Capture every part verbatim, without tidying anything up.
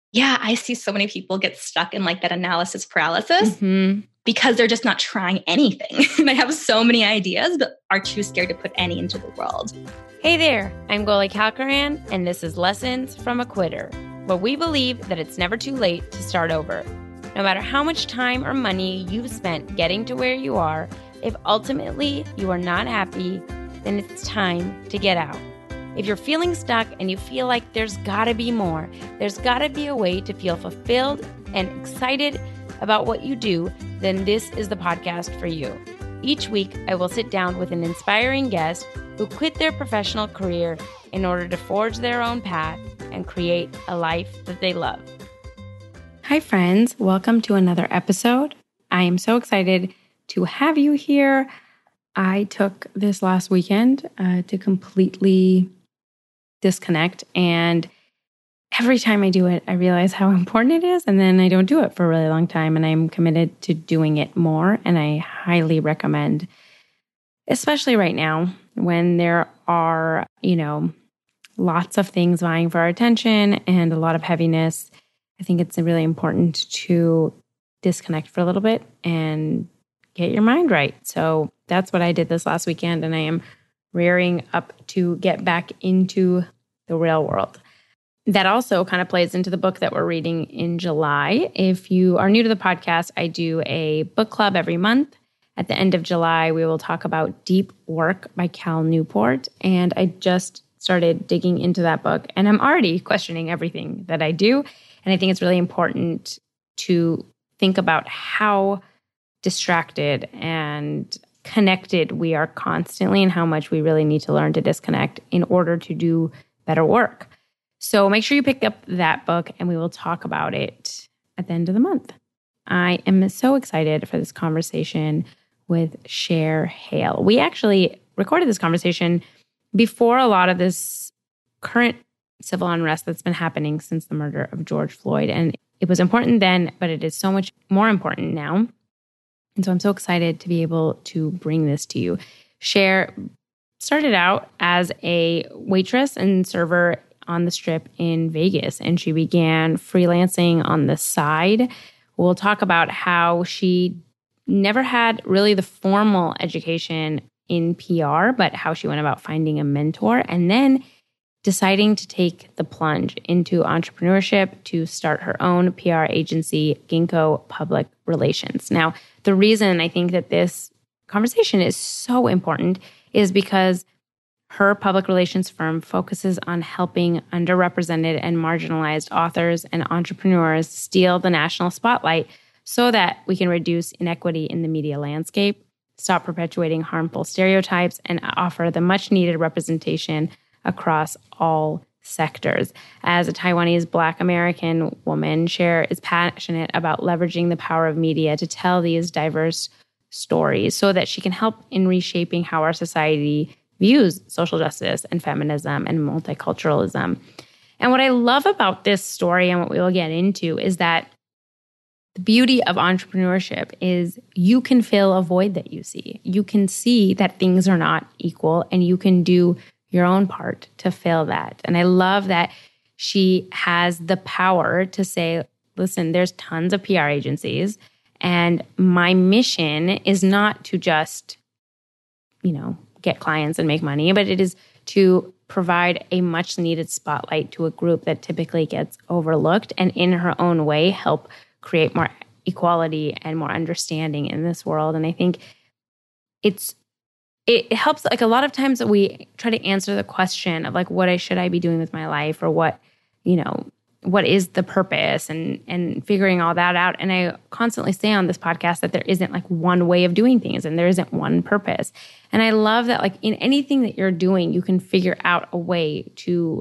Yeah, I see so many people get stuck in like that analysis paralysis mm-hmm. because they're just not trying anything. They have so many ideas, but are too scared to put any into the world. Hey there, I'm Goli Kalkaran, and this is Lessons from a Quitter, where we believe that it's never too late to start over. No matter how much time or money you've spent getting to where you are, if ultimately you are not happy, then it's time to get out. If you're feeling stuck and you feel like there's gotta be more, there's gotta be a way to feel fulfilled and excited about what you do, then this is the podcast for you. Each week, I will sit down with an inspiring guest who quit their professional career in order to forge their own path and create a life that they love. Hi, friends. Welcome to another episode. I am so excited to have you here. I took this last weekend uh, to completely disconnect. And every time I do it, I realize how important it is. And then I don't do it for a really long time. And I'm committed to doing it more. And I highly recommend, especially right now when there are, you know, lots of things vying for our attention and a lot of heaviness. I think it's really important to disconnect for a little bit and get your mind right. So that's what I did this last weekend. And I am rearing up to get back into the real world. That also kind of plays into the book that we're reading in July. If you are new to the podcast, I do a book club every month. At the end of July, we will talk about Deep Work by Cal Newport. And I just started digging into that book, and I'm already questioning everything that I do. And I think it's really important to think about how distracted and connected we are constantly and how much we really need to learn to disconnect in order to do better work. So make sure you pick up that book and we will talk about it at the end of the month. I am so excited for this conversation with Cher Hale. We actually recorded this conversation before a lot of this current civil unrest that's been happening since the murder of George Floyd. And it was important then, but it is so much more important now. And so I'm so excited to be able to bring this to you. Cher started out as a waitress and server on the Strip in Vegas, and she began freelancing on the side. We'll talk about how she never had really the formal education in P R, but how she went about finding a mentor and then deciding to take the plunge into entrepreneurship to start her own P R agency, Ginkgo Public Relations. Now, the reason I think that this conversation is so important is because her public relations firm focuses on helping underrepresented and marginalized authors and entrepreneurs steal the national spotlight so that we can reduce inequity in the media landscape, stop perpetuating harmful stereotypes, and offer the much-needed representation across all sectors. As a Taiwanese Black American woman, Cher is passionate about leveraging the power of media to tell these diverse stories so that she can help in reshaping how our society views social justice and feminism and multiculturalism. And what I love about this story and what we will get into is that the beauty of entrepreneurship is you can fill a void that you see. You can see that things are not equal and you can do your own part to fill that. And I love that she has the power to say, listen, there's tons of P R agencies and my mission is not to just, you know, get clients and make money, but it is to provide a much needed spotlight to a group that typically gets overlooked and in her own way help create more equality and more understanding in this world. And I think it's it helps, like a lot of times that we try to answer the question of like, what I should I be doing with my life, or what, you know, what is the purpose, and and figuring all that out. And I constantly say on this podcast that there isn't like one way of doing things and there isn't one purpose. And I love that like in anything that you're doing, you can figure out a way to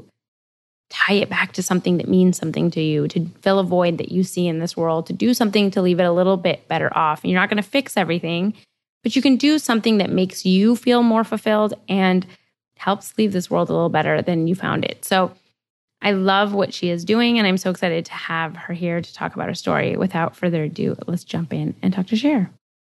tie it back to something that means something to you, to fill a void that you see in this world, to do something to leave it a little bit better off. And you're not going to fix everything, but you can do something that makes you feel more fulfilled and helps leave this world a little better than you found it. So I love what she is doing, and I'm so excited to have her here to talk about her story. Without further ado, let's jump in and talk to Cher.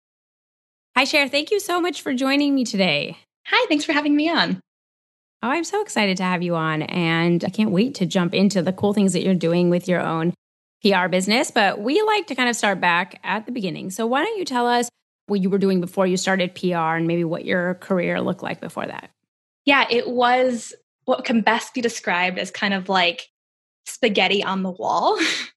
Hi, Cher. Thank you so much for joining me today. Hi, thanks for having me on. Oh, I'm so excited to have you on, and I can't wait to jump into the cool things that you're doing with your own P R business, but we like to kind of start back at the beginning. So why don't you tell us what you were doing before you started P R and maybe what your career looked like before that? Yeah, it was what can best be described as kind of like spaghetti on the wall.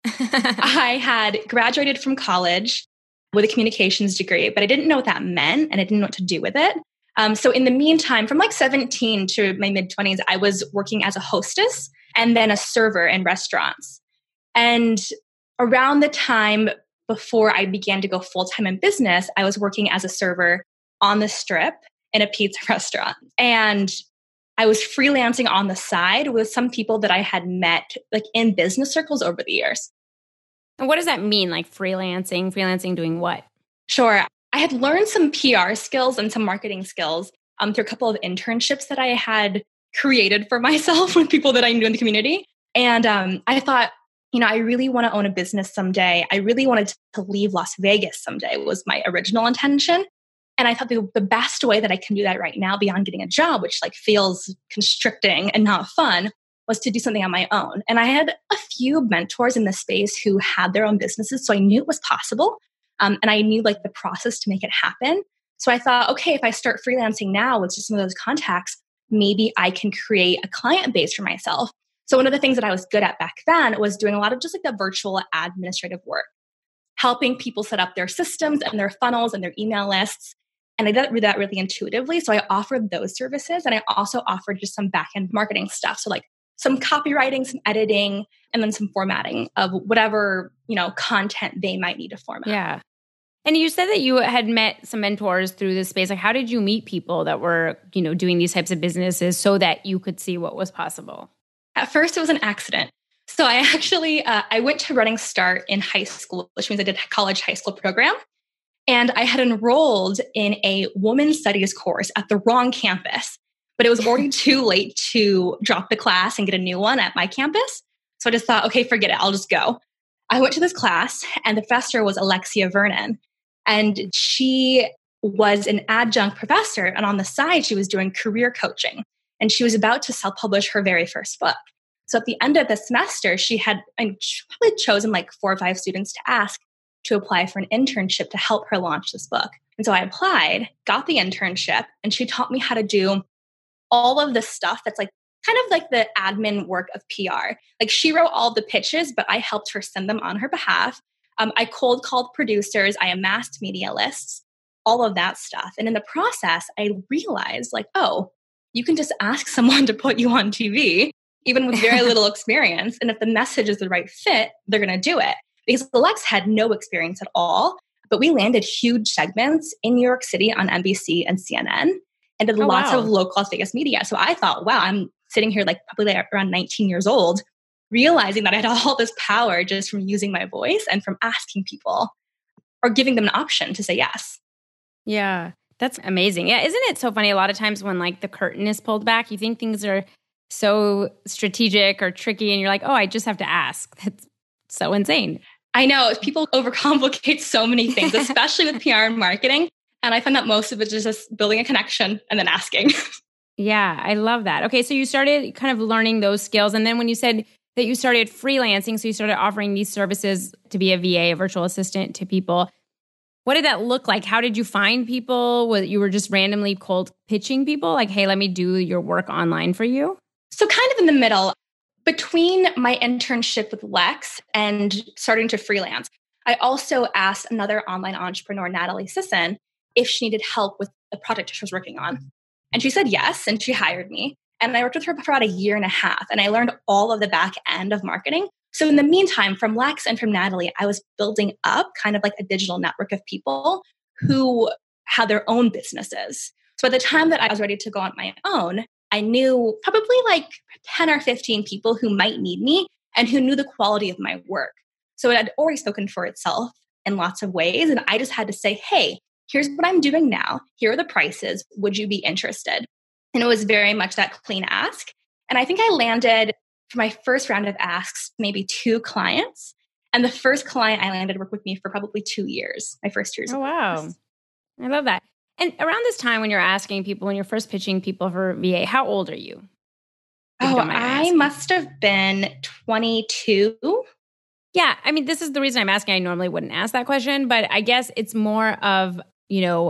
I had graduated from college with a communications degree, but I didn't know what that meant and I didn't know what to do with it. Um, so in the meantime, from like seventeen to my mid-twenties, I was working as a hostess and then a server in restaurants. And around the time before I began to go full-time in business, I was working as a server on the Strip in a pizza restaurant. And I was freelancing on the side with some people that I had met like in business circles over the years. And what does that mean? Like freelancing, freelancing doing what? Sure. I had learned some P R skills and some marketing skills um, through a couple of internships that I had created for myself with people that I knew in the community. And um, I thought, you know, I really want to own a business someday. I really wanted to leave Las Vegas someday was my original intention. And I thought the, the best way that I can do that right now beyond getting a job, which like feels constricting and not fun, was to do something on my own. And I had a few mentors in the space who had their own businesses. So I knew it was possible. Um, and I knew like the process to make it happen. So I thought, okay, if I start freelancing now with just some of those contacts, maybe I can create a client base for myself. So one of the things that I was good at back then was doing a lot of just like the virtual administrative work, helping people set up their systems and their funnels and their email lists. And I did that really intuitively. So I offered those services. And I also offered just some back-end marketing stuff. So like some copywriting, some editing, and then some formatting of whatever, you know, content they might need to format. Yeah. And you said that you had met some mentors through this space. Like, how did you meet people that were, you know, doing these types of businesses so that you could see what was possible? At first, it was an accident. So I actually, uh, I went to Running Start in high school, which means I did a college high school program. And I had enrolled in a women's studies course at the wrong campus, but it was already too late to drop the class and get a new one at my campus. So I just thought, okay, forget it. I'll just go. I went to this class and the professor was Alexia Vernon. And she was an adjunct professor. And on the side, she was doing career coaching. And she was about to self-publish her very first book. So at the end of the semester, she had and she probably chosen like four or five students to ask to apply for an internship to help her launch this book. And so I applied, got the internship, and she taught me how to do all of the stuff that's like kind of like the admin work of P R. Like she wrote all the pitches, but I helped her send them on her behalf. Um, I cold called producers. I amassed media lists, all of that stuff. And in the process, I realized like, oh, you can just ask someone to put you on T V, even with very little experience. And if the message is the right fit, they're going to do it. Because Alex had no experience at all, but we landed huge segments in New York City on N B C and C N N and did oh, lots wow. of local Las Vegas media. So I thought, wow, I'm sitting here like probably like around nineteen years old, realizing that I had all this power just from using my voice and from asking people or giving them an option to say yes. Yeah, that's amazing. Yeah, isn't it so funny? A lot of times when like the curtain is pulled back, you think things are so strategic or tricky and you're like, oh, I just have to ask. That's so insane. I know people overcomplicate so many things, especially with P R and marketing. And I find that most of it is just building a connection and then asking. Yeah, I love that. Okay, so you started kind of learning those skills. And then when you said that you started freelancing, so you started offering these services to be a V A, a virtual assistant to people. What did that look like? How did you find people? Was you were just randomly cold pitching people? Like, hey, let me do your work online for you? So kind of in the middle. Between my internship with Lex and starting to freelance, I also asked another online entrepreneur, Natalie Sisson, if she needed help with the project she was working on. And she said yes, and she hired me. And I worked with her for about a year and a half, and I learned all of the back end of marketing. So in the meantime, from Lex and from Natalie, I was building up kind of like a digital network of people who had their own businesses. So at the time that I was ready to go on my own, I knew probably like ten or fifteen people who might need me and who knew the quality of my work. So it had already spoken for itself in lots of ways. And I just had to say, hey, here's what I'm doing now. Here are the prices. Would you be interested? And it was very much that clean ask. And I think I landed for my first round of asks, maybe two clients. And the first client I landed worked with me for probably two years, my first years. Oh, wow. I love that. And around this time when you're asking people, when you're first pitching people for V A, how old are you? Oh, I must have been twenty-two. Yeah. I mean, this is the reason I'm asking. I normally wouldn't ask that question, but I guess it's more of, you know,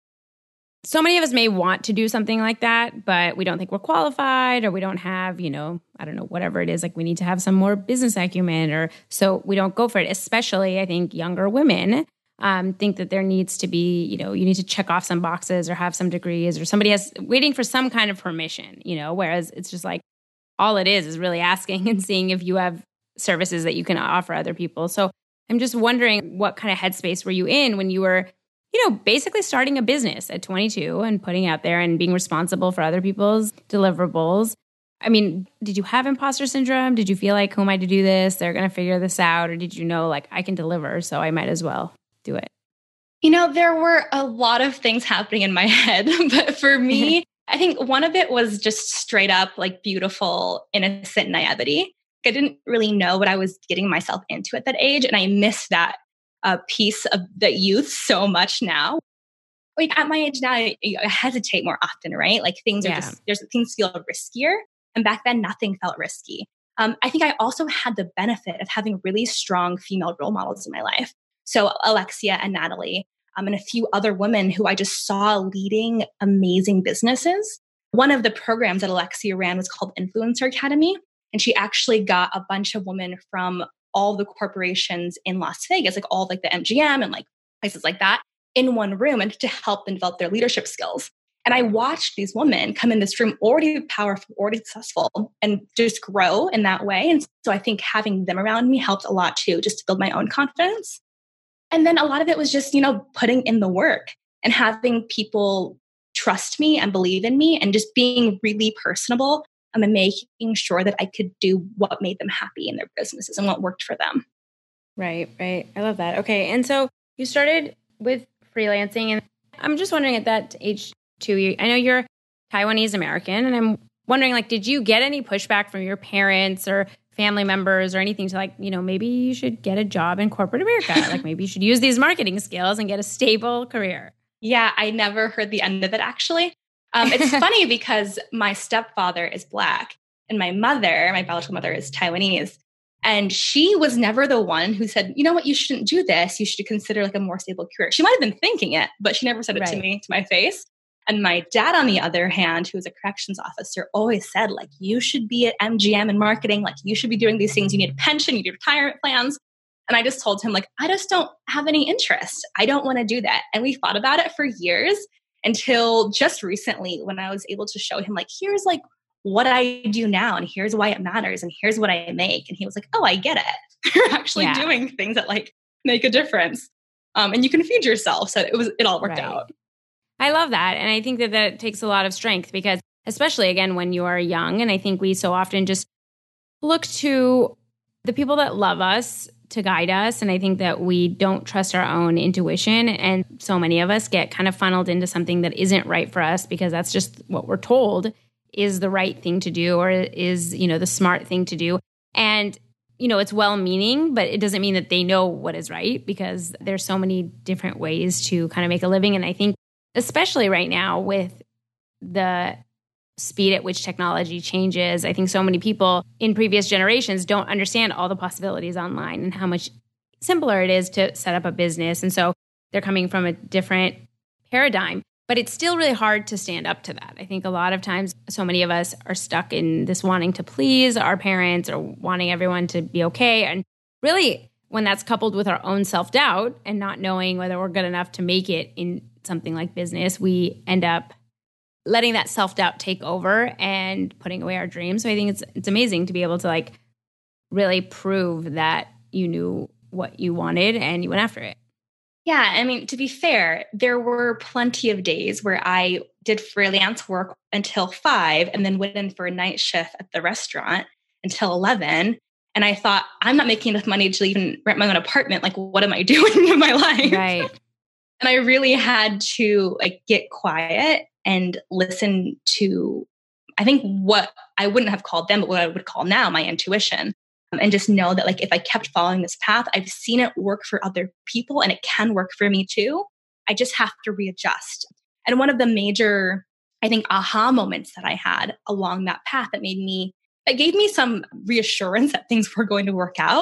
so many of us may want to do something like that, but we don't think we're qualified, or we don't have, you know, I don't know, whatever it is, like we need to have some more business acumen, or so we don't go for it. Especially, I think younger women um, think that there needs to be, you know, you need to check off some boxes or have some degrees, or somebody has waiting for some kind of permission, you know, whereas it's just like all it is is really asking and seeing if you have services that you can offer other people. So I'm just wondering, what kind of headspace were you in when you were, you know, basically starting a business at twenty-two and putting out there and being responsible for other people's deliverables? I mean, did you have imposter syndrome? Did you feel like, who am I to do this? They're going to figure this out. Or did you know, like, I can deliver, so I might as well do it? You know, there were a lot of things happening in my head, but for me, I think one of it was just straight up like beautiful, innocent naivety. I didn't really know what I was getting myself into at that age. And I miss that uh, piece of the youth so much now. Like at my age now, I, I hesitate more often, right? Like things are yeah. just, there's things feel riskier. And back then, nothing felt risky. Um, I think I also had the benefit of having really strong female role models in my life. So Alexia and Natalie, um, and a few other women who I just saw leading amazing businesses. One of the programs that Alexia ran was called Influencer Academy. And she actually got a bunch of women from all the corporations in Las Vegas, like all like the M G M and like places like that, in one room, and to help them develop their leadership skills. And I watched these women come in this room already powerful, already successful, and just grow in that way. And so I think having them around me helped a lot too, just to build my own confidence. And then a lot of it was just, you know, putting in the work and having people trust me and believe in me, and just being really personable um, and making sure that I could do what made them happy in their businesses and what worked for them. Right, right. I love that. Okay. And so you started with freelancing, and I'm just wondering, at that age too, I know you're Taiwanese American, and I'm wondering, like, did you get any pushback from your parents or family members or anything to, like, you know, maybe you should get a job in corporate America? Like maybe you should use these marketing skills and get a stable career. Yeah, I never heard the end of it, actually. Um, it's funny because my stepfather is Black and my mother, my biological mother, is Taiwanese. And she was never the one who said, you know what, you shouldn't do this. You should consider like a more stable career. She might have been thinking it, but she never said it right. to me, to my face. And my dad, on the other hand, who was a corrections officer, always said, like, you should be at M G M in marketing. Like, you should be doing these things. You need a pension, you need retirement plans. And I just told him, like, I just don't have any interest. I don't want to do that. And we fought about it for years until just recently, when I was able to show him, like, here's like what I do now, and here's why it matters, and here's what I make. And he was like, oh, I get it. You're actually yeah. doing things that like make a difference. Um, and you can feed yourself. So it was, it all worked right. out. I love that. And I think that that takes a lot of strength, because especially, again, when you are young, and I think we so often just look to the people that love us to guide us. And I think that we don't trust our own intuition. And so many of us get kind of funneled into something that isn't right for us, because that's just what we're told is the right thing to do, or is, you know, the smart thing to do. And, you know, it's well-meaning, but it doesn't mean that they know what is right, because there's so many different ways to kind of make a living. And I think especially right now with the speed at which technology changes, I think so many people in previous generations don't understand all the possibilities online and how much simpler it is to set up a business. And so they're coming from a different paradigm, but it's still really hard to stand up to that. I think a lot of times so many of us are stuck in this wanting to please our parents or wanting everyone to be okay. And really, when that's coupled with our own self-doubt and not knowing whether we're good enough to make it in something like business, we end up letting that self-doubt take over and putting away our dreams. So I think it's it's amazing to be able to like really prove that you knew what you wanted and you went after it. Yeah, I mean, to be fair, there were plenty of days where I did freelance work until five and then went in for a night shift at the restaurant until eleven. And I thought, I'm not making enough money to even rent my own apartment. Like, what am I doing with my life? Right. And I really had to like get quiet and listen to, I think, what I wouldn't have called them, but what I would call now my intuition. Um, and just know that like if I kept following this path, I've seen it work for other people and it can work for me too. I just have to readjust. And one of the major, I think, aha moments that I had along that path that made me, that gave me some reassurance that things were going to work out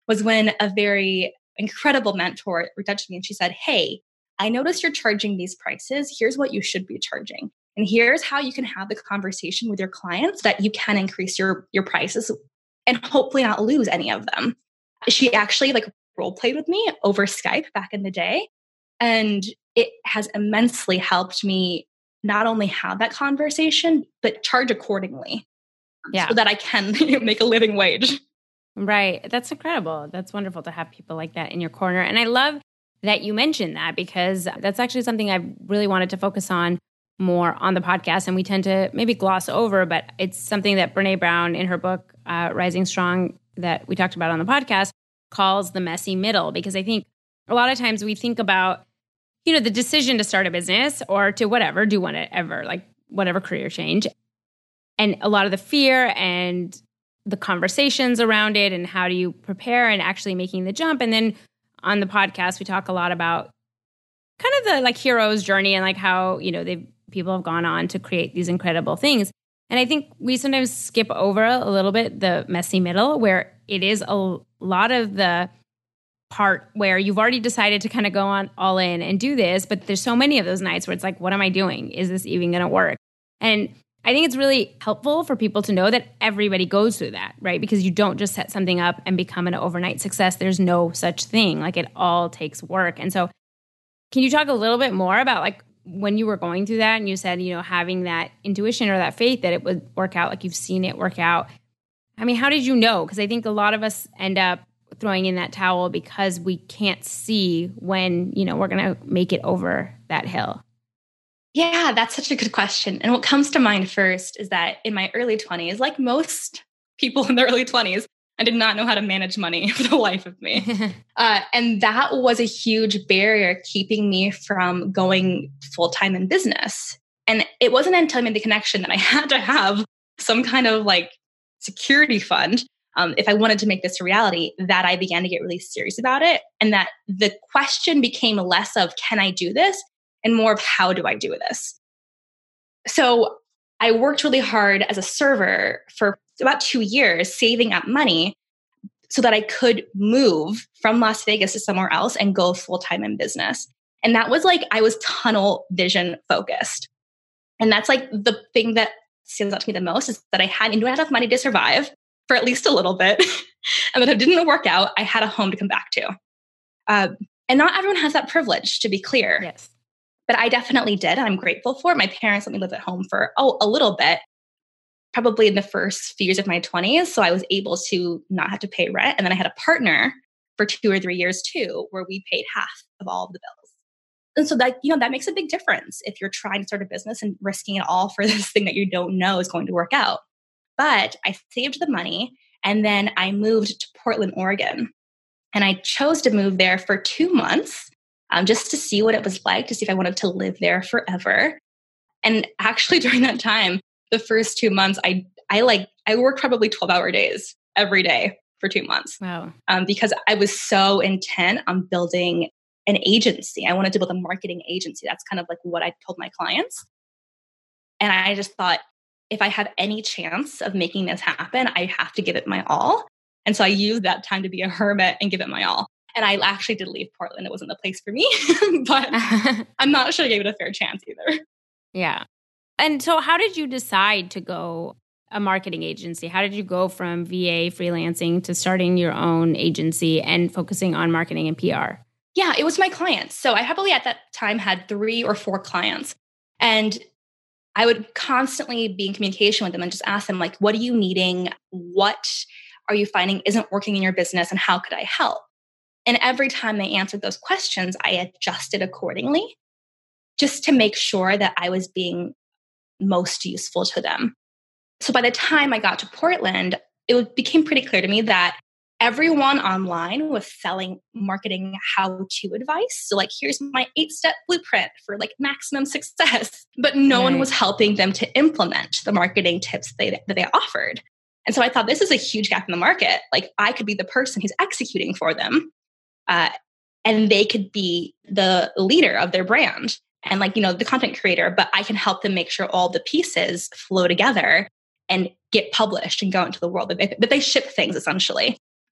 was when a very incredible mentor reached out to me and she said, hey, I noticed you're charging these prices. Here's what you should be charging. And here's how you can have the conversation with your clients that you can increase your, your prices and hopefully not lose any of them. She actually like role played with me over Skype back in the day. And it has immensely helped me not only have that conversation, but charge accordingly yeah. so that I can make a living wage. Right. That's incredible. That's wonderful to have people like that in your corner. And I love that you mentioned that because that's actually something I really wanted to focus on more on the podcast. And we tend to maybe gloss over, but it's something that Brené Brown in her book, uh, Rising Strong, that we talked about on the podcast, calls the messy middle. Because I think a lot of times we think about, you know, the decision to start a business or to whatever, do whatever, like whatever career change. And a lot of the fear and the conversations around it and how do you prepare and actually making the jump. And then on the podcast, we talk a lot about kind of the like hero's journey and like how, you know, they people have gone on to create these incredible things. And I think we sometimes skip over a little bit the messy middle where it is a lot of the part where you've already decided to kind of go on all in and do this, but there's so many of those nights where it's like, what am I doing? Is this even going to work? And I think it's really helpful for people to know that everybody goes through that, right? Because you don't just set something up and become an overnight success. There's no such thing. Like it all takes work. And so can you talk a little bit more about like when you were going through that and you said, you know, having that intuition or that faith that it would work out, like you've seen it work out. I mean, how did you know? Because I think a lot of us end up throwing in that towel because we can't see when, you know, we're going to make it over that hill. Yeah, that's such a good question. And what comes to mind first is that in my early twenties, like most people in their early twenties, I did not know how to manage money for the life of me. uh, and that was a huge barrier keeping me from going full-time in business. And it wasn't until I made the connection that I had to have some kind of like security fund um, if I wanted to make this a reality that I began to get really serious about it. And that the question became less of, can I do this? And more of how do I do this? So I worked really hard as a server for about two years, saving up money so that I could move from Las Vegas to somewhere else and go full-time in business. And that was like, I was tunnel vision focused. And that's like the thing that stands out to me the most is that I had, I knew I had enough money to survive for at least a little bit. And that if it didn't work out, I had a home to come back to. Uh, and not everyone has that privilege, to be clear. Yes. But I definitely did. And I'm grateful for it. My parents let me live at home for, oh, a little bit, probably in the first few years of my twenties. So I was able to not have to pay rent. And then I had a partner for two or three years too, where we paid half of all of the bills. And so that, you know, that makes a big difference if you're trying to start a business and risking it all for this thing that you don't know is going to work out. But I saved the money and then I moved to Portland, Oregon. And I chose to move there for two months. Um, just to see what it was like, to see if I wanted to live there forever. And actually during that time, the first two months, I I like I worked probably twelve hour days every day for two months. Wow. Um, because I was so intent on building an agency. I wanted to build a marketing agency. That's kind of like what I told my clients. And I just thought, if I have any chance of making this happen, I have to give it my all. And so I used that time to be a hermit and give it my all. And I actually did leave Portland. It wasn't the place for me, but I'm not sure I gave it a fair chance either. Yeah. And so how did you decide to go a marketing agency? How did you go from V A freelancing to starting your own agency and focusing on marketing and P R? Yeah, it was my clients. So I probably at that time had three or four clients. And I would constantly be in communication with them and just ask them, like, what are you needing? What are you finding isn't working in your business? And how could I help? And every time they answered those questions, I adjusted accordingly just to make sure that I was being most useful to them. So by the time I got to Portland, it became pretty clear to me that everyone online was selling marketing how-to advice. So like, here's my eight-step blueprint for like maximum success. But no right. one was helping them to implement the marketing tips they, that they offered. And so I thought, this is a huge gap in the market. Like, I could be the person who's executing for them. Uh, and they could be the leader of their brand and like, you know, the content creator, but I can help them make sure all the pieces flow together and get published and go into the world, that they, that they ship things essentially.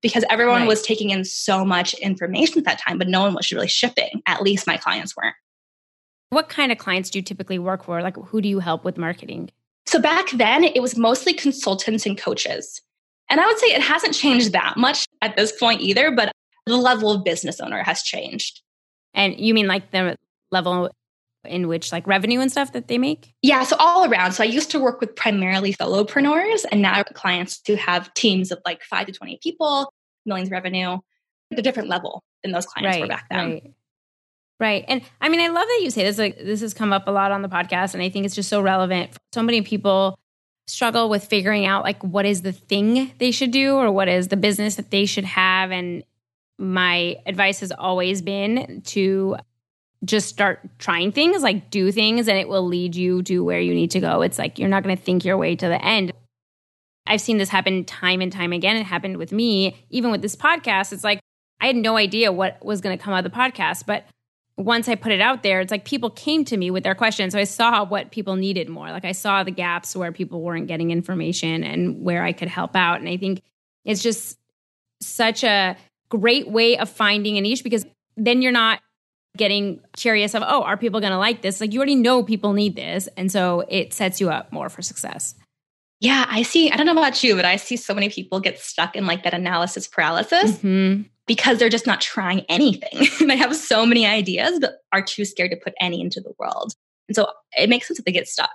because everyone Right. was taking in so much information at that time, but no one was really shipping. At least my clients weren't. What kind of clients do you typically work for? Like, who do you help with marketing? So back then, it was mostly consultants and coaches. And I would say it hasn't changed that much at this point either, but the level of business owner has changed. And you mean like the level in which like revenue and stuff that they make? Yeah, so all around. So I used to work with primarily solopreneurs, and now clients who have teams of like five to twenty people, millions revenue, at a different level than those clients Right, were back then. right. Right. And I mean, I love that you say this. Like, this has come up a lot on the podcast, and I think it's just so relevant. So many people struggle with figuring out like what is the thing they should do or what is the business that they should have. And my advice has always been to just start trying things, like do things, and it will lead you to where you need to go. It's like you're not going to think your way to the end. I've seen this happen time and time again. It happened with me, even with this podcast. It's like I had no idea what was going to come out of the podcast, but once I put it out there, it's like people came to me with their questions. So I saw what people needed more. Like I saw the gaps where people weren't getting information and where I could help out. And I think it's just such a great way of finding a niche, because then you're not getting curious of, oh, are people going to like this? Like you already know people need this. And so it sets you up more for success. Yeah, I see. I don't know about you, but I see so many people get stuck in like that analysis paralysis Mm-hmm. because they're just not trying anything. They have so many ideas, but are too scared to put any into the world. And so it makes sense that they get stuck.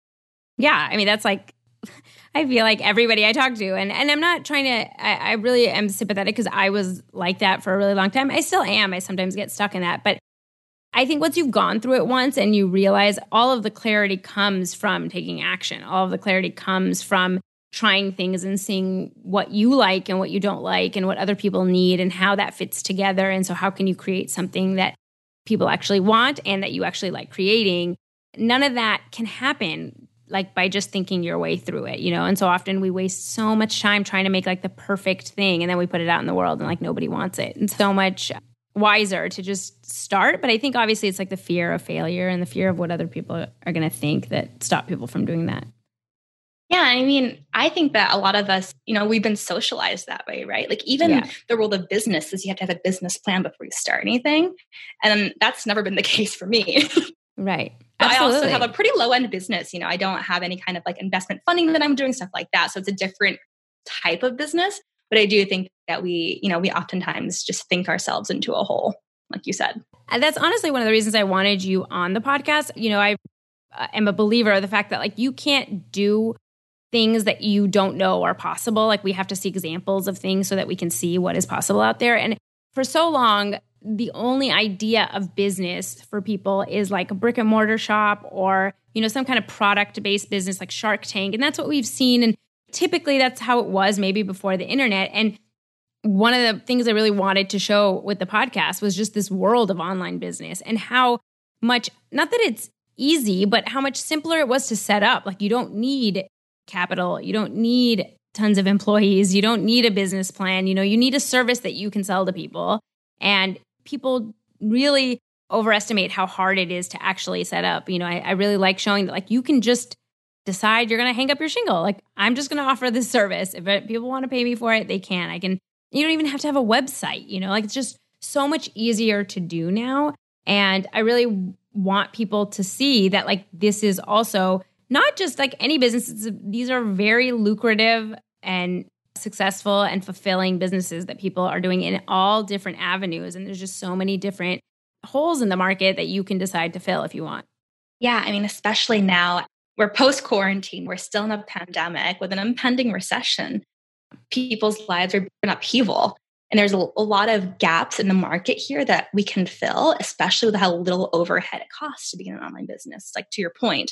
Yeah. I mean, that's like, I feel like everybody I talk to, and, and I'm not trying to, I, I really am sympathetic because I was like that for a really long time. I still am. I sometimes get stuck in that. But I think once you've gone through it once and you realize all of the clarity comes from taking action, all of the clarity comes from trying things and seeing what you like and what you don't like and what other people need and how that fits together. And so how can you create something that people actually want and that you actually like creating? None of that can happen like by just thinking your way through it, you know? And so often we waste so much time trying to make like the perfect thing, and then we put it out in the world and like nobody wants it. And so much wiser to just start. But I think obviously it's like the fear of failure and the fear of what other people are going to think that stop people from doing that. Yeah, I mean, I think that a lot of us, you know, we've been socialized that way, right? Like even Yeah. the world of business is you have to have a business plan before you start anything. And that's never been the case for me. Right. But I also Absolutely. have a pretty low end business. You know, I don't have any kind of like investment funding that I'm doing, stuff like that. So it's a different type of business. But I do think that we, you know, we oftentimes just think ourselves into a hole, like you said. And that's honestly one of the reasons I wanted you on the podcast. You know, I uh, am a believer of the fact that like you can't do things that you don't know are possible. Like we have to see examples of things so that we can see what is possible out there. And for so long, the only idea of business for people is like a brick and mortar shop or, you know, some kind of product-based business like Shark Tank. And that's what we've seen. And typically that's how it was maybe before the internet. And one of the things I really wanted to show with the podcast was just this world of online business and how much, not that it's easy, but how much simpler it was to set up. Like you don't need capital. You don't need tons of employees. You don't need a business plan. You know, you need a service that you can sell to people. And people really overestimate how hard it is to actually set up. You know, I, I really like showing that like you can just decide you're going to hang up your shingle. Like I'm just going to offer this service. If it, people want to pay me for it, they can. I can. You don't even have to have a website. You know, like it's just so much easier to do now. And I really want people to see that like this is also not just like any business. It's, these are very lucrative and successful and fulfilling businesses that people are doing in all different avenues. And there's just so many different holes in the market that you can decide to fill if you want. Yeah, I mean, especially now we're post-quarantine, we're still in a pandemic with an impending recession. People's lives are in upheaval. And there's a, a lot of gaps in the market here that we can fill, especially with how little overhead it costs to begin an online business, like to your point.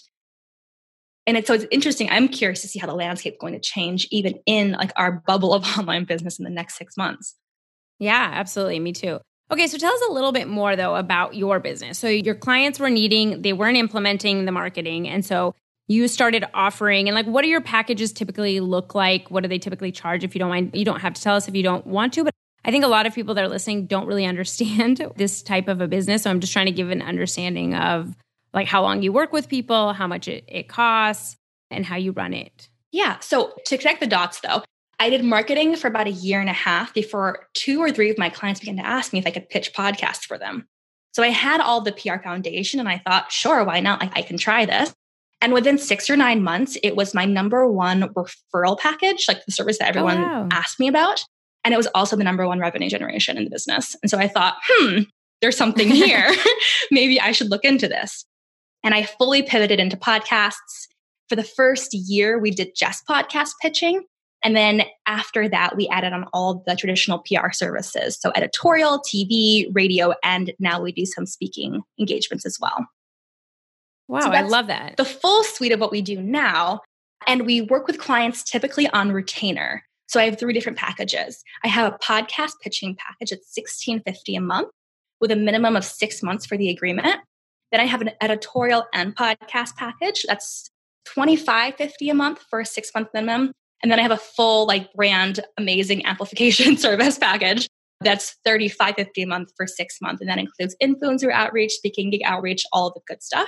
And it's so it's interesting. I'm curious to see how the landscape is going to change even in like our bubble of online business in the next six months. Yeah, absolutely. Me too. Okay, so tell us a little bit more though about your business. So your clients were needing, they weren't implementing the marketing. And so you started offering, and like, what do your packages typically look like? What do they typically charge? If you don't mind, you don't have to tell us if you don't want to, but I think a lot of people that are listening don't really understand this type of a business. So I'm just trying to give an understanding of like how long you work with people, how much it, it costs, and how you run it. Yeah. So to connect the dots though, I did marketing for about a year and a half before two or three of my clients began to ask me if I could pitch podcasts for them. So I had all the P R foundation and I thought, sure, why not? I, I can try this. And within six or nine months, it was my number one referral package, like the service that everyone oh, wow. asked me about. And it was also the number one revenue generation in the business. And so I thought, hmm, there's something here. Maybe I should look into this. And I fully pivoted into podcasts. For the first year, we did just podcast pitching. And then after that, we added on all the traditional P R services. So editorial, T V, radio, and now we do some speaking engagements as well. Wow, so I love that. The full suite of what we do now. And we work with clients typically on retainer. So I have three different packages. I have a podcast pitching package at sixteen fifty a month with a minimum of six months for the agreement. Then I have an editorial and podcast package that's twenty-five fifty a month for a six month minimum. And then I have a full like brand amazing amplification service package that's thirty-five fifty a month for six months. And that includes influencer outreach, speaking gig outreach, all the good stuff.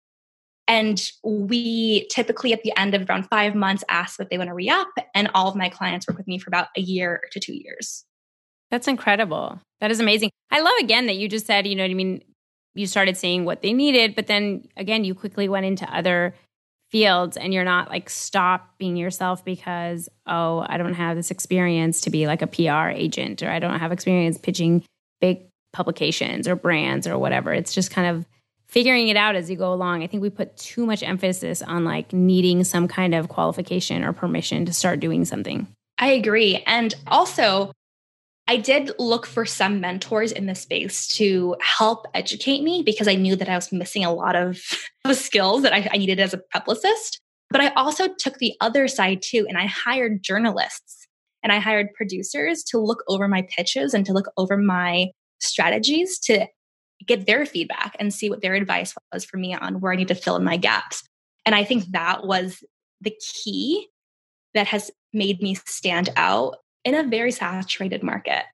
And we typically at the end of around five months ask if they want to re-up. And all of my clients work with me for about a year to two years. That's incredible. That is amazing. I love again that you just said, you know what I mean? You started seeing what they needed, but then again, you quickly went into other fields and you're not like stop being yourself because, oh, I don't have this experience to be like a P R agent, or I don't have experience pitching big publications or brands or whatever. It's just kind of figuring it out as you go along. I think we put too much emphasis on like needing some kind of qualification or permission to start doing something. I agree. And also, I did look for some mentors in the space to help educate me because I knew that I was missing a lot of the skills that I, I needed as a publicist. But I also took the other side too, and I hired journalists and I hired producers to look over my pitches and to look over my strategies to get their feedback and see what their advice was for me on where I need to fill in my gaps. And I think that was the key that has made me stand out in a very saturated market.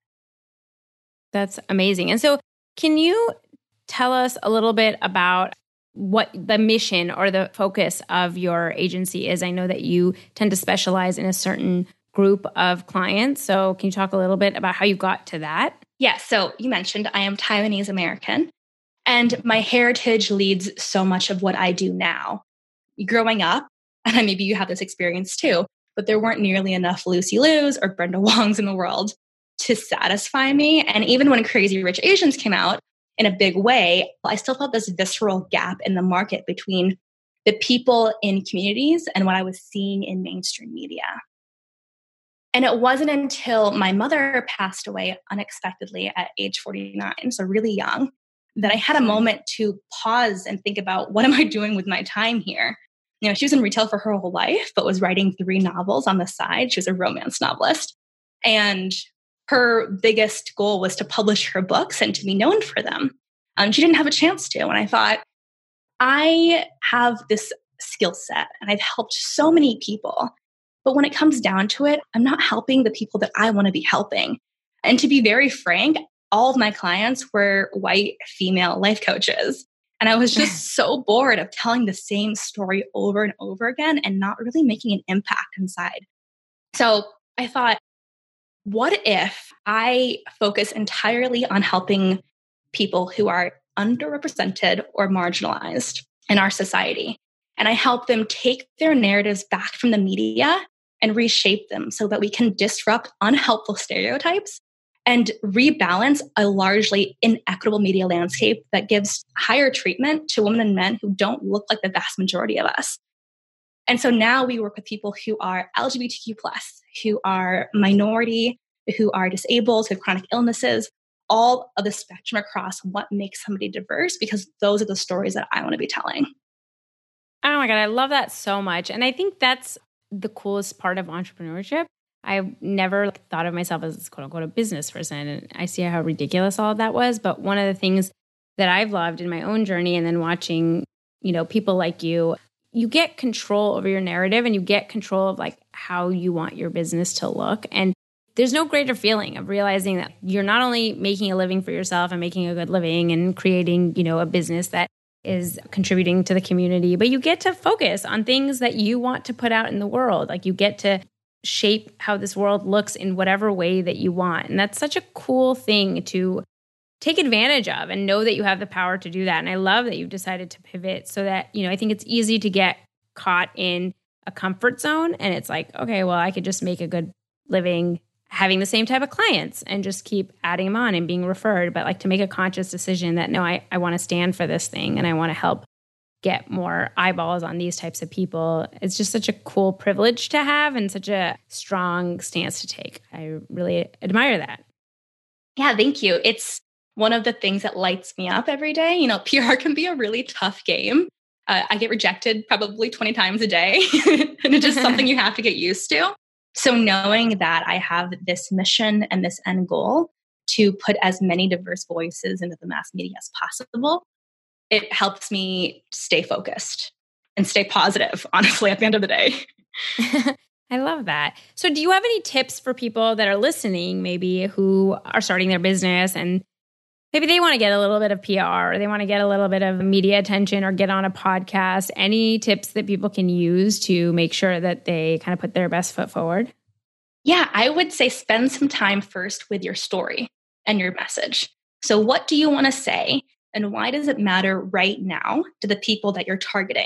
That's amazing. And so can you tell us a little bit about what the mission or the focus of your agency is? I know that you tend to specialize in a certain group of clients. So can you talk a little bit about how you got to that? Yeah. So you mentioned I am Taiwanese American, and my heritage leads so much of what I do now. Growing up, and maybe you have this experience too, but there weren't nearly enough Lucy Liu's or Brenda Wongs in the world to satisfy me. And even when Crazy Rich Asians came out in a big way, I still felt this visceral gap in the market between the people in communities and what I was seeing in mainstream media. And it wasn't until my mother passed away unexpectedly at age forty-nine, so really young, that I had a moment to pause and think about, what am I doing with my time here? You know, she was in retail for her whole life, but was writing three novels on the side. She was a romance novelist. And her biggest goal was to publish her books and to be known for them. Um, she didn't have a chance to. And I thought, I have this skill set and I've helped so many people. But when it comes down to it, I'm not helping the people that I want to be helping. And to be very frank, all of my clients were white female life coaches. And I was just so bored of telling the same story over and over again and not really making an impact inside. So I thought, what if I focus entirely on helping people who are underrepresented or marginalized in our society? And I help them take their narratives back from the media and reshape them so that we can disrupt unhelpful stereotypes and rebalance a largely inequitable media landscape that gives higher treatment to women and men who don't look like the vast majority of us. And so now we work with people who are L G B T Q plus, who are minority, who are disabled, who have chronic illnesses, all of the spectrum across what makes somebody diverse, because those are the stories that I want to be telling. Oh my God, I love that so much. And I think that's the coolest part of entrepreneurship. I never thought of myself as quote unquote a business person. And I see how ridiculous all of that was. But one of the things that I've loved in my own journey and then watching, you know, people like you, you get control over your narrative and you get control of like how you want your business to look. And there's no greater feeling of realizing that you're not only making a living for yourself and making a good living and creating, you know, a business that is contributing to the community, but you get to focus on things that you want to put out in the world. Like you get to shape how this world looks in whatever way that you want. And that's such a cool thing to take advantage of and know that you have the power to do that. And I love that you've decided to pivot so that, you know, I think it's easy to get caught in a comfort zone. And it's like, okay, well, I could just make a good living having the same type of clients and just keep adding them on and being referred. But like to make a conscious decision that, no, I, I want to stand for this thing and I want to help get more eyeballs on these types of people. It's just such a cool privilege to have and such a strong stance to take. I really admire that. Yeah, thank you. It's one of the things that lights me up every day. You know, P R can be a really tough game. Uh, I get rejected probably twenty times a day, and it's just something you have to get used to. So knowing that I have this mission and this end goal to put as many diverse voices into the mass media as possible, it helps me stay focused and stay positive, honestly, at the end of the day. I love that. So do you have any tips for people that are listening, maybe who are starting their business and maybe they want to get a little bit of P R or they want to get a little bit of media attention or get on a podcast? Any tips that people can use to make sure that they kind of put their best foot forward? Yeah, I would say spend some time first with your story and your message. So what do you want to say? And why does it matter right now to the people that you're targeting?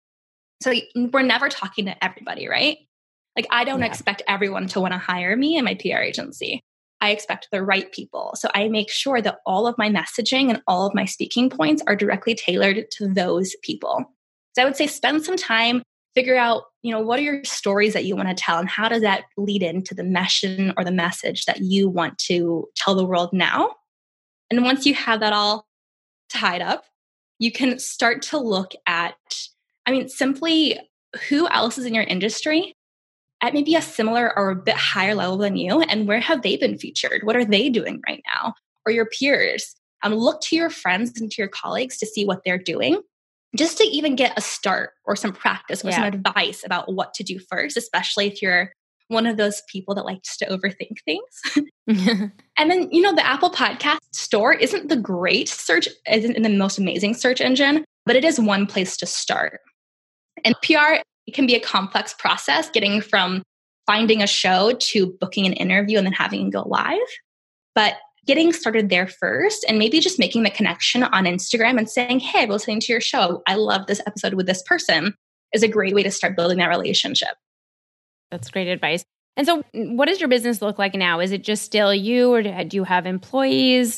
So we're never talking to everybody, right? Like I don't yeah. expect everyone to want to hire me in my P R agency. I expect the right people. So I make sure that all of my messaging and all of my speaking points are directly tailored to those people. So I would say spend some time, figure out, you know, what are your stories that you want to tell and how does that lead into the mission or the message that you want to tell the world now? And once you have that all tied up, you can start to look at, I mean, simply who else is in your industry at maybe a similar or a bit higher level than you, and where have they been featured? What are they doing right now? Or your peers. Um, look to your friends and to your colleagues to see what they're doing, just to even get a start or some practice or yeah. some advice about what to do first, especially if you're one of those people that likes to overthink things. And then, you know, the Apple Podcast Store isn't the great search, isn't the most amazing search engine, but it is one place to start. And P R, it can be a complex process getting from finding a show to booking an interview and then having it go live. But getting started there first and maybe just making the connection on Instagram and saying, hey, I'm listening to your show. I love this episode with this person is a great way to start building that relationship. That's great advice. And so what does your business look like now? Is it just still you or do you have employees?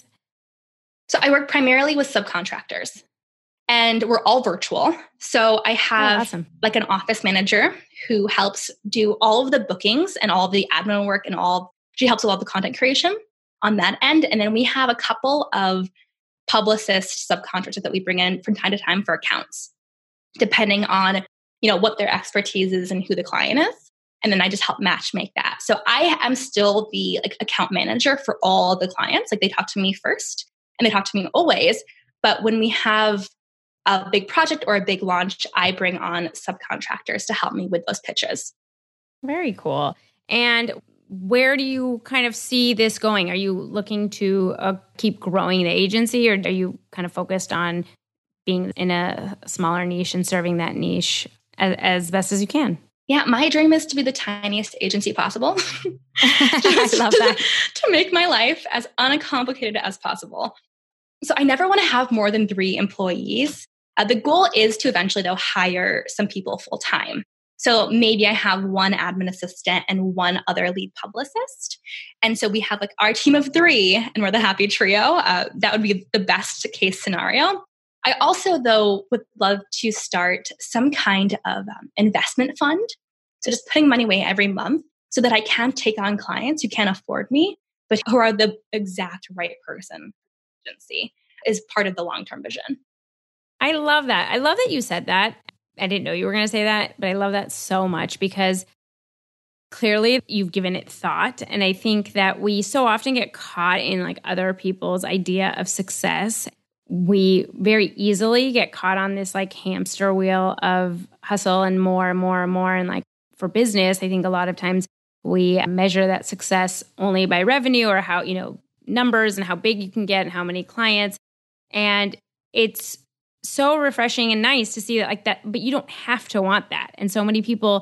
So I work primarily with subcontractors and we're all virtual. So I have oh, awesome. like an office manager who helps do all of the bookings and all of the admin work and all, she helps with all the content creation on that end. And then we have a couple of publicist subcontractors that we bring in from time to time for accounts, depending on, you know, what their expertise is and who the client is. And then I just help match make that. So I am still the like account manager for all the clients. Like they talk to me first and they talk to me always. But when we have a big project or a big launch, I bring on subcontractors to help me with those pitches. Very cool. And where do you kind of see this going? Are you looking to uh, keep growing the agency or are you kind of focused on being in a smaller niche and serving that niche as, as best as you can? Yeah, my dream is to be the tiniest agency possible. I love that. To make my life as uncomplicated as possible. So I never want to have more than three employees. Uh, the goal is to eventually, though, hire some people full time. So maybe I have one admin assistant and one other lead publicist. And so we have like our team of three and we're the happy trio. Uh, that would be the best case scenario. I also, though, would love to start some kind of um, investment fund. So just putting money away every month so that I can take on clients who can't afford me, but who are the exact right person. Agency is part of the long-term vision. I love that. I love that you said that. I didn't know you were going to say that, but I love that so much because clearly you've given it thought. And I think that we so often get caught in like other people's idea of success. We very easily get caught on this like hamster wheel of hustle and more and more and more. And like for business, I think a lot of times we measure that success only by revenue or how, you know, numbers and how big you can get and how many clients. And it's so refreshing and nice to see that like that, but you don't have to want that. And so many people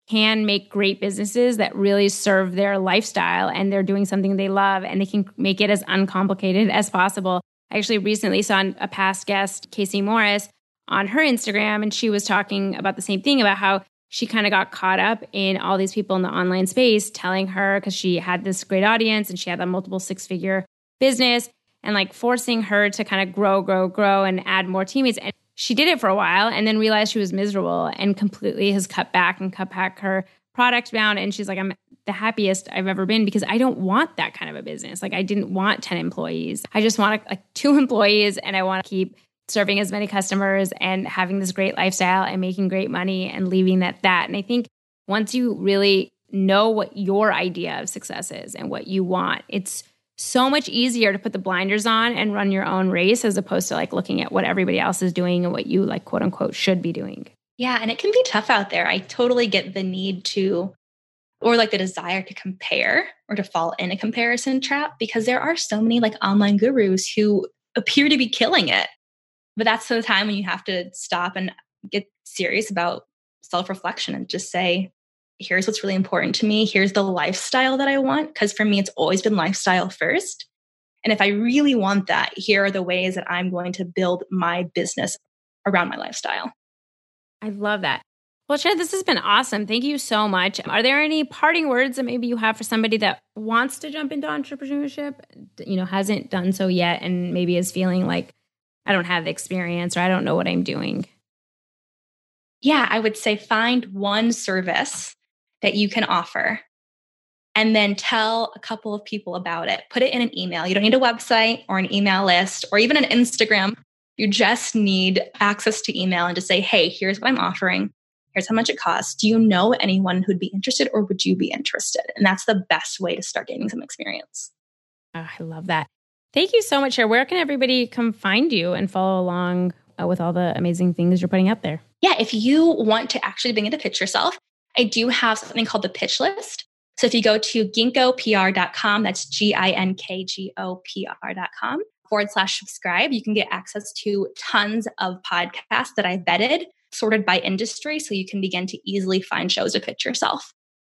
can make great businesses that really serve their lifestyle and they're doing something they love and they can make it as uncomplicated as possible. I actually recently saw a past guest, Casey Morris, on her Instagram, and she was talking about the same thing, about how she kind of got caught up in all these people in the online space telling her, because she had this great audience and she had a multiple six-figure business, and like forcing her to kind of grow, grow, grow and add more teammates. And she did it for a while and then realized she was miserable and completely has cut back and cut back her product down. And she's like, I'm the happiest I've ever been because I don't want that kind of a business. Like I didn't want ten employees. I just want like two employees and I want to keep serving as many customers and having this great lifestyle and making great money and leaving at that. And I think once you really know what your idea of success is and what you want, it's so much easier to put the blinders on and run your own race as opposed to like looking at what everybody else is doing and what you like, quote unquote, should be doing. Yeah. And it can be tough out there. I totally get the need to, or like the desire to compare or to fall in a comparison trap, because there are so many like online gurus who appear to be killing it. But that's the time when you have to stop and get serious about self-reflection and just say, here's what's really important to me. Here's the lifestyle that I want. Because for me, it's always been lifestyle first. And if I really want that, here are the ways that I'm going to build my business around my lifestyle. I love that. Well, Cher, this has been awesome. Thank you so much. Are there any parting words that maybe you have for somebody that wants to jump into entrepreneurship, you know, hasn't done so yet, and maybe is feeling like, I don't have the experience or I don't know what I'm doing? Yeah, I would say find one service that you can offer and then tell a couple of people about it. Put it in an email. You don't need a website or an email list or even an Instagram. You just need access to email and to say, hey, here's what I'm offering. Here's how much it costs. Do you know anyone who'd be interested or would you be interested? And that's the best way to start gaining some experience. Oh, I love that. Thank you so much, Cher. Where can everybody come find you and follow along uh, with all the amazing things you're putting out there? Yeah, if you want to actually begin to pitch yourself, I do have something called the Pitch List. So if you go to ginkgo P R dot com, that's G I N K G O P R dot com forward slash subscribe, you can get access to tons of podcasts that I vetted, sorted by industry, so you can begin to easily find shows to pitch yourself.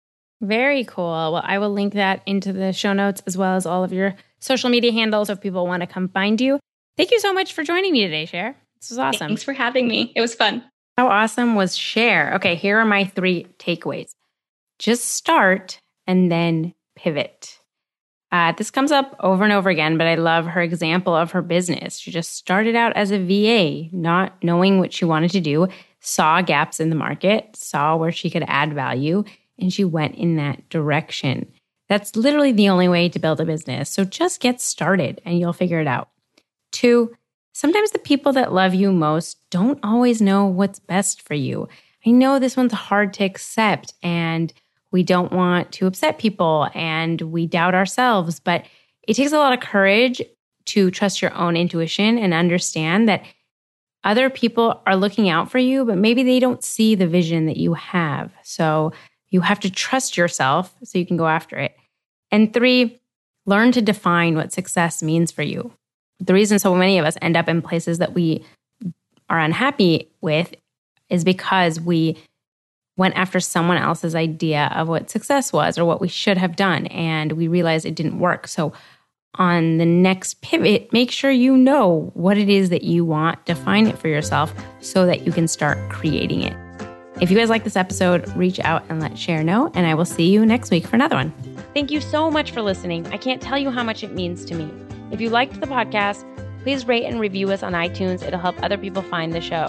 Very cool. Well, I will link that into the show notes as well as all of your social media handles if people want to come find you. Thank you so much for joining me today, Cher. This was awesome. Thanks for having me. It was fun. How awesome was Cher? Okay, here are my three takeaways. Just start and then pivot. Uh, this comes up over and over again, but I love her example of her business. She just started out as a V A, not knowing what she wanted to do, saw gaps in the market, saw where she could add value, and she went in that direction. That's literally the only way to build a business. So just get started and you'll figure it out. Two, sometimes the people that love you most don't always know what's best for you. I know this one's hard to accept and we don't want to upset people and we doubt ourselves, but it takes a lot of courage to trust your own intuition and understand that other people are looking out for you, but maybe they don't see the vision that you have. So you have to trust yourself so you can go after it. And three, learn to define what success means for you. The reason so many of us end up in places that we are unhappy with is because we went after someone else's idea of what success was or what we should have done, and we realized it didn't work. So on the next pivot, make sure you know what it is that you want, define it for yourself so that you can start creating it. If you guys like this episode, reach out and let Cher know, and I will see you next week for another one. Thank you so much for listening. I can't tell you how much it means to me. If you liked the podcast, please rate and review us on iTunes. It'll help other people find the show.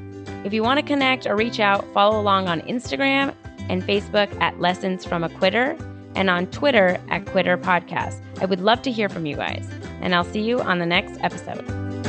If you want to connect or reach out, follow along on Instagram and Facebook at Lessons from a Quitter and on Twitter at Quitter Podcast. I would love to hear from you guys, and I'll see you on the next episode.